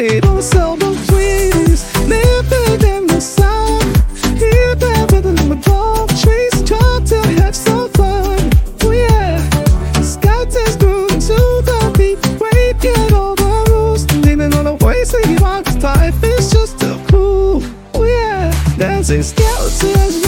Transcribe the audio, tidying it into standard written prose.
they don't sell the trees. Living in the sun, here there with the dog trees, trying to have some fun. Oh yeah, sky takes through to the beat, breaking all the rules, leaning on the ways that you want. Life is just too cool. Oh yeah, dancing skeletons.